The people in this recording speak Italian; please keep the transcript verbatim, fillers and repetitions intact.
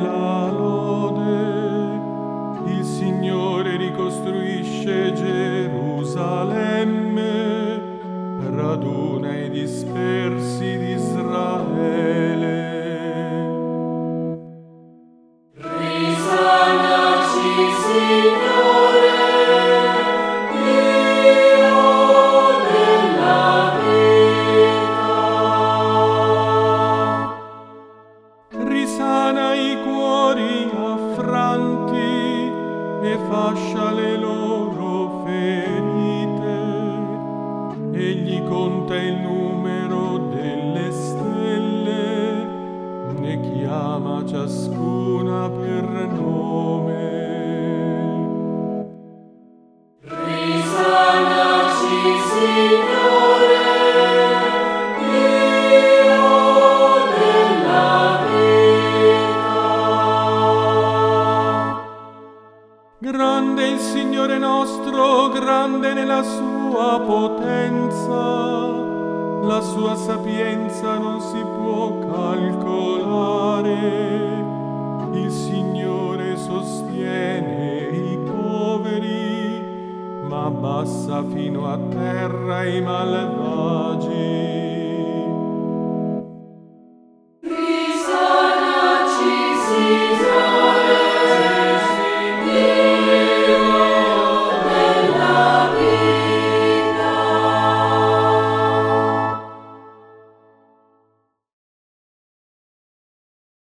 la lode. Il Signore ricostruisce Gerusalemme, raduna i dispersi di Israele. Risanaci, Signore, Dio della vita. Risana i cuori affranti e fascia le loro ferite. Egli conta il numero delle stelle, ne chiama ciascuna per nome. Risanaci, Signore, Dio della vita. Grande il Signore nostro, grande nella sua potenza. La sua sapienza non si può calcolare. Il Signore sostiene i poveri, ma abbassa fino a terra i malvagi.